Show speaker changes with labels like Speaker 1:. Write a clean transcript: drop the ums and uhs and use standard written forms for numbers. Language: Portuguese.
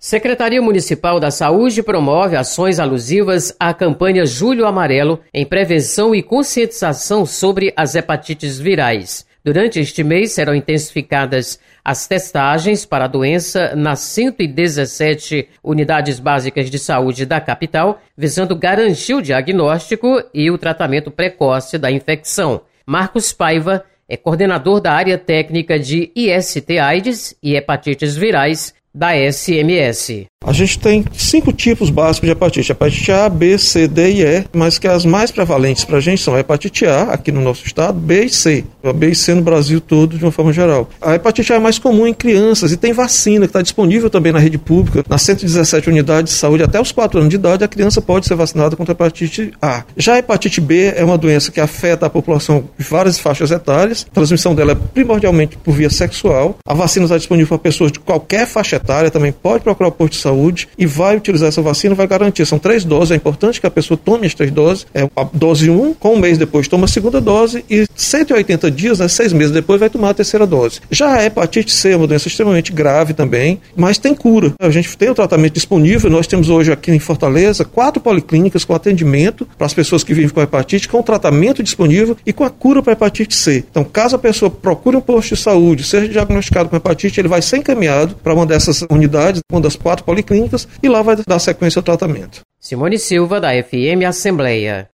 Speaker 1: Secretaria Municipal da Saúde promove ações alusivas à campanha Julho Amarelo em prevenção e conscientização sobre as hepatites virais. Durante este mês serão intensificadas as testagens para a doença nas 117 unidades básicas de saúde da capital, visando garantir o diagnóstico e o tratamento precoce da infecção. Marcos Paiva é coordenador da área técnica de IST/AIDS e hepatites virais da SMS.
Speaker 2: A gente tem 5 tipos básicos de hepatite. Hepatite A, B, C, D e E, mas que as mais prevalentes para a gente são a hepatite A, aqui no nosso estado, B e C. A B e C no Brasil todo, de uma forma geral. A hepatite A é mais comum em crianças e tem vacina que está disponível também na rede pública. Nas 117 unidades de saúde, até os 4 anos de idade, a criança pode ser vacinada contra a hepatite A. Já a hepatite B é uma doença que afeta a população de várias faixas etárias. A transmissão dela é primordialmente por via sexual. A vacina está disponível para pessoas de qualquer faixa etária, também pode procurar o posto de saúde e vai utilizar essa vacina, vai garantir. São 3 doses, é importante que a pessoa tome as 3 doses. A dose 1, com um mês depois toma a segunda dose e 180 dias, 6 meses depois, vai tomar a terceira dose. Já a hepatite C é uma doença extremamente grave também, mas tem cura. A gente tem o tratamento disponível, nós temos hoje aqui em Fortaleza 4 policlínicas com atendimento para as pessoas que vivem com hepatite, com tratamento disponível e com a cura para a hepatite C. Então, caso a pessoa procure um posto de saúde, seja diagnosticado com hepatite, ele vai ser encaminhado para uma dessas unidades, uma das 4 policlínicas, e lá vai dar sequência ao tratamento.
Speaker 1: Simone Silva, da FM Assembleia.